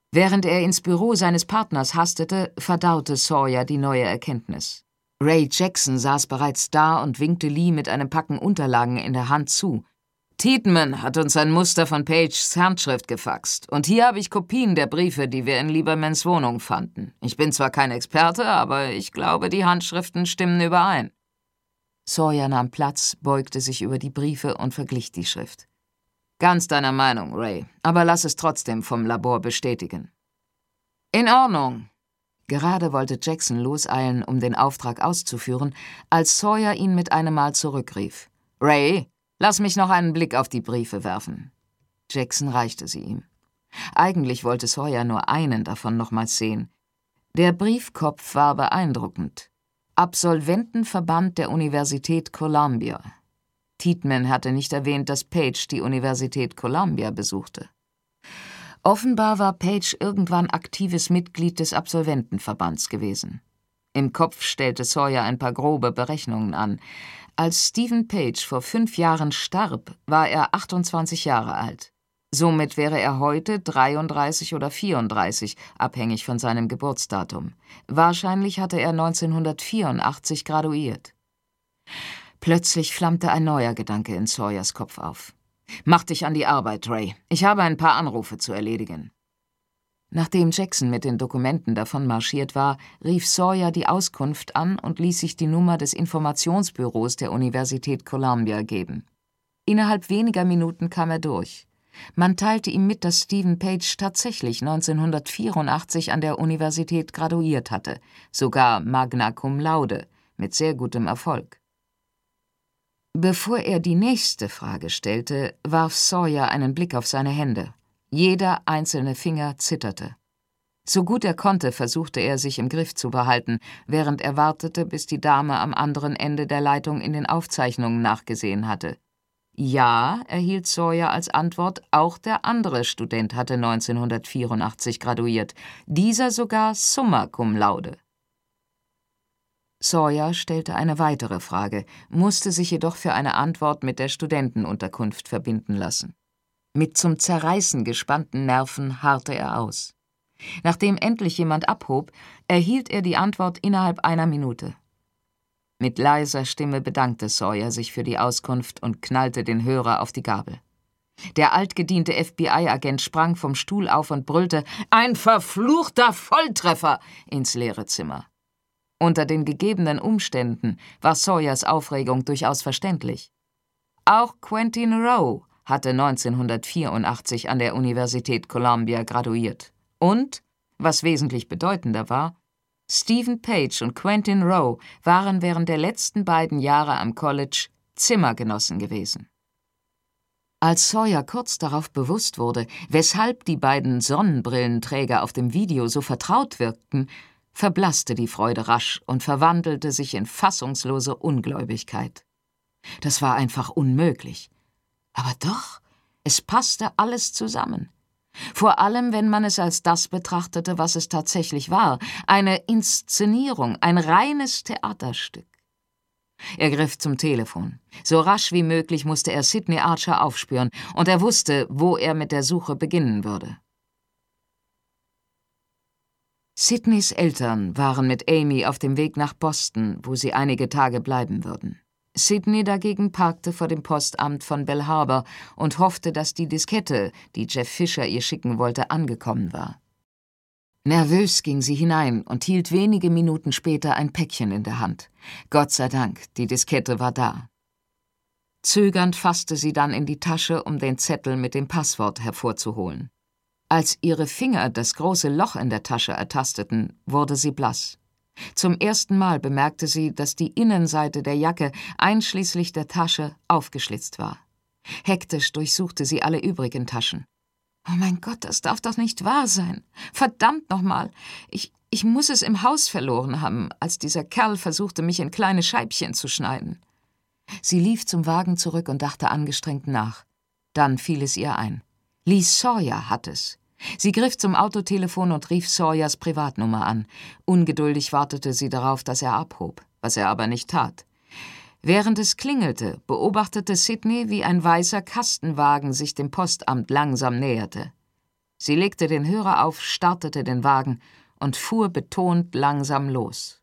Während er ins Büro seines Partners hastete, verdaute Sawyer die neue Erkenntnis. Ray Jackson saß bereits da und winkte Lee mit einem Packen Unterlagen in der Hand zu. »Tiedemann hat uns ein Muster von Pages Handschrift gefaxt. Und hier habe ich Kopien der Briefe, die wir in Liebermans Wohnung fanden. Ich bin zwar kein Experte, aber ich glaube, die Handschriften stimmen überein.« Sawyer nahm Platz, beugte sich über die Briefe und verglich die Schrift. »Ganz deiner Meinung, Ray, aber lass es trotzdem vom Labor bestätigen.« »In Ordnung.« Gerade wollte Jackson loseilen, um den Auftrag auszuführen, als Sawyer ihn mit einem Mal zurückrief. »Ray, lass mich noch einen Blick auf die Briefe werfen.« Jackson reichte sie ihm. Eigentlich wollte Sawyer nur einen davon nochmals sehen. Der Briefkopf war beeindruckend. Absolventenverband der Universität Columbia. Tiedemann hatte nicht erwähnt, dass Page die Universität Columbia besuchte. Offenbar war Page irgendwann aktives Mitglied des Absolventenverbands gewesen. Im Kopf stellte Sawyer ein paar grobe Berechnungen an. Als Stephen Page vor 5 Jahren starb, war er 28 Jahre alt. Somit wäre er heute 33 oder 34, abhängig von seinem Geburtsdatum. Wahrscheinlich hatte er 1984 graduiert. Plötzlich flammte ein neuer Gedanke in Sawyers Kopf auf. »Mach dich an die Arbeit, Ray. Ich habe ein paar Anrufe zu erledigen.« Nachdem Jackson mit den Dokumenten davon marschiert war, rief Sawyer die Auskunft an und ließ sich die Nummer des Informationsbüros der Universität Columbia geben. Innerhalb weniger Minuten kam er durch. Man teilte ihm mit, dass Stephen Page tatsächlich 1984 an der Universität graduiert hatte, sogar magna cum laude, mit sehr gutem Erfolg. Bevor er die nächste Frage stellte, warf Sawyer einen Blick auf seine Hände. Jeder einzelne Finger zitterte. So gut er konnte, versuchte er, sich im Griff zu behalten, während er wartete, bis die Dame am anderen Ende der Leitung in den Aufzeichnungen nachgesehen hatte. Ja, erhielt Sawyer als Antwort, auch der andere Student hatte 1984 graduiert, dieser sogar summa cum laude. Sawyer stellte eine weitere Frage, musste sich jedoch für eine Antwort mit der Studentenunterkunft verbinden lassen. Mit zum Zerreißen gespannten Nerven harrte er aus. Nachdem endlich jemand abhob, erhielt er die Antwort innerhalb einer Minute. Mit leiser Stimme bedankte Sawyer sich für die Auskunft und knallte den Hörer auf die Gabel. Der altgediente FBI-Agent sprang vom Stuhl auf und brüllte »Ein verfluchter Volltreffer!« ins leere Zimmer. Unter den gegebenen Umständen war Sawyers Aufregung durchaus verständlich. Auch Quentin Rowe hatte 1984 an der Universität Columbia graduiert. Und, was wesentlich bedeutender war, Stephen Page und Quentin Rowe waren während der letzten beiden Jahre am College Zimmergenossen gewesen. Als Sawyer kurz darauf bewusst wurde, weshalb die beiden Sonnenbrillenträger auf dem Video so vertraut wirkten, verblasste die Freude rasch und verwandelte sich in fassungslose Ungläubigkeit. Das war einfach unmöglich. Aber doch, es passte alles zusammen. Vor allem, wenn man es als das betrachtete, was es tatsächlich war, eine Inszenierung, ein reines Theaterstück. Er griff zum Telefon. So rasch wie möglich musste er Sidney Archer aufspüren, und er wusste, wo er mit der Suche beginnen würde. Sidneys Eltern waren mit Amy auf dem Weg nach Boston, wo sie einige Tage bleiben würden. Sidney dagegen parkte vor dem Postamt von Belle Harbor und hoffte, dass die Diskette, die Jeff Fisher ihr schicken wollte, angekommen war. Nervös ging sie hinein und hielt wenige Minuten später ein Päckchen in der Hand. Gott sei Dank, die Diskette war da. Zögernd fasste sie dann in die Tasche, um den Zettel mit dem Passwort hervorzuholen. Als ihre Finger das große Loch in der Tasche ertasteten, wurde sie blass. Zum ersten Mal bemerkte sie, dass die Innenseite der Jacke, einschließlich der Tasche, aufgeschlitzt war. Hektisch durchsuchte sie alle übrigen Taschen. »Oh mein Gott, das darf doch nicht wahr sein! Verdammt nochmal! Ich muss es im Haus verloren haben, als dieser Kerl versuchte, mich in kleine Scheibchen zu schneiden.« Sie lief zum Wagen zurück und dachte angestrengt nach. Dann fiel es ihr ein. Lee Sawyer hat es. Sie griff zum Autotelefon und rief Sawyers Privatnummer an. Ungeduldig wartete sie darauf, dass er abhob, was er aber nicht tat. Während es klingelte, beobachtete Sidney, wie ein weißer Kastenwagen sich dem Postamt langsam näherte. Sie legte den Hörer auf, startete den Wagen und fuhr betont langsam los.